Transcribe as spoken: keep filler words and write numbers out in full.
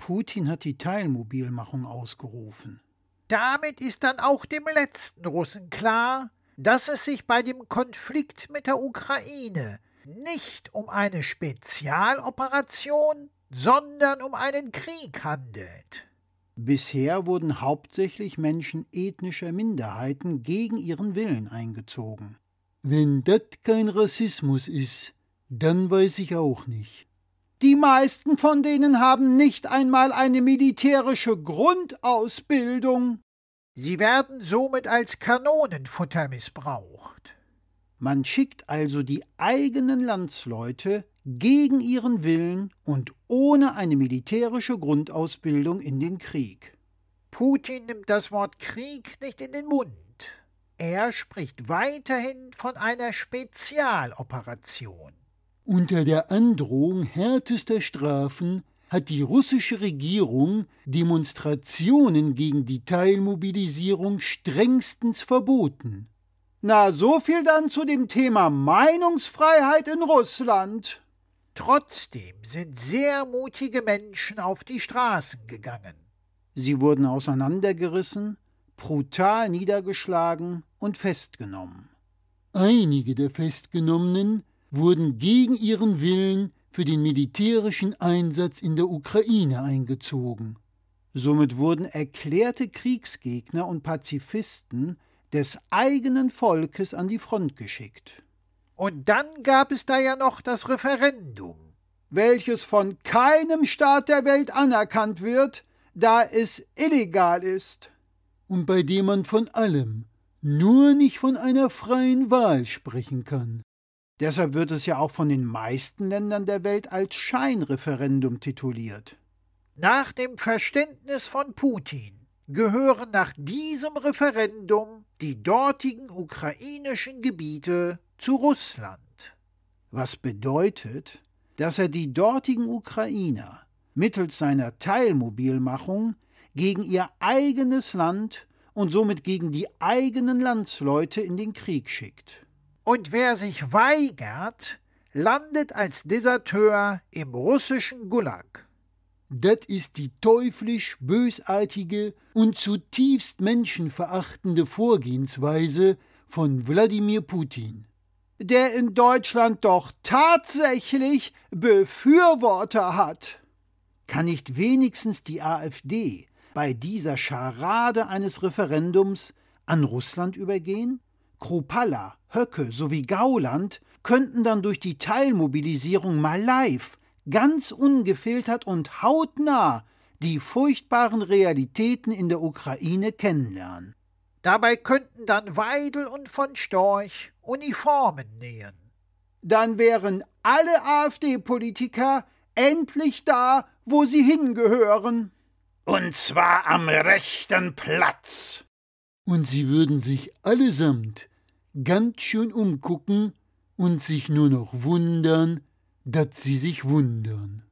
Putin hat die Teilmobilmachung ausgerufen. Damit ist dann auch dem letzten Russen klar, dass es sich bei dem Konflikt mit der Ukraine nicht um eine Spezialoperation, sondern um einen Krieg handelt. Bisher wurden hauptsächlich Menschen ethnischer Minderheiten gegen ihren Willen eingezogen. Wenn das kein Rassismus ist, dann weiß ich auch nicht. Die meisten von denen haben nicht einmal eine militärische Grundausbildung. Sie werden somit als Kanonenfutter missbraucht. Man schickt also die eigenen Landsleute gegen ihren Willen und ohne eine militärische Grundausbildung in den Krieg. Putin nimmt das Wort Krieg nicht in den Mund. Er spricht weiterhin von einer Spezialoperation. Unter der Androhung härtester Strafen hat die russische Regierung Demonstrationen gegen die Teilmobilisierung strengstens verboten. Na, so viel dann zu dem Thema Meinungsfreiheit in Russland. Trotzdem sind sehr mutige Menschen auf die Straßen gegangen. Sie wurden auseinandergerissen, brutal niedergeschlagen und festgenommen. Einige der Festgenommenen wurden gegen ihren Willen für den militärischen Einsatz in der Ukraine eingezogen. Somit wurden erklärte Kriegsgegner und Pazifisten des eigenen Volkes an die Front geschickt. Und dann gab es da ja noch das Referendum, welches von keinem Staat der Welt anerkannt wird, da es illegal ist. Und bei dem man von allem, nur nicht von einer freien Wahl sprechen kann. Deshalb wird es ja auch von den meisten Ländern der Welt als Scheinreferendum tituliert. Nach dem Verständnis von Putin gehören nach diesem Referendum die dortigen ukrainischen Gebiete zu Russland. Was bedeutet, dass er die dortigen Ukrainer mittels seiner Teilmobilmachung gegen ihr eigenes Land und somit gegen die eigenen Landsleute in den Krieg schickt. Und wer sich weigert, landet als Deserteur im russischen Gulag. Das ist die teuflisch bösartige und zutiefst menschenverachtende Vorgehensweise von Wladimir Putin, der in Deutschland doch tatsächlich Befürworter hat. Kann nicht wenigstens die AfD bei dieser Scharade eines Referendums an Russland übergehen? Kruppalla, Höcke sowie Gauland könnten dann durch die Teilmobilisierung mal live, ganz ungefiltert und hautnah die furchtbaren Realitäten in der Ukraine kennenlernen. Dabei könnten dann Weidel und von Storch Uniformen nähen. Dann wären alle AfD-Politiker endlich da, wo sie hingehören. Und zwar am rechten Platz. Und sie würden sich allesamt ganz schön umgucken und sich nur noch wundern, dass sie sich wundern.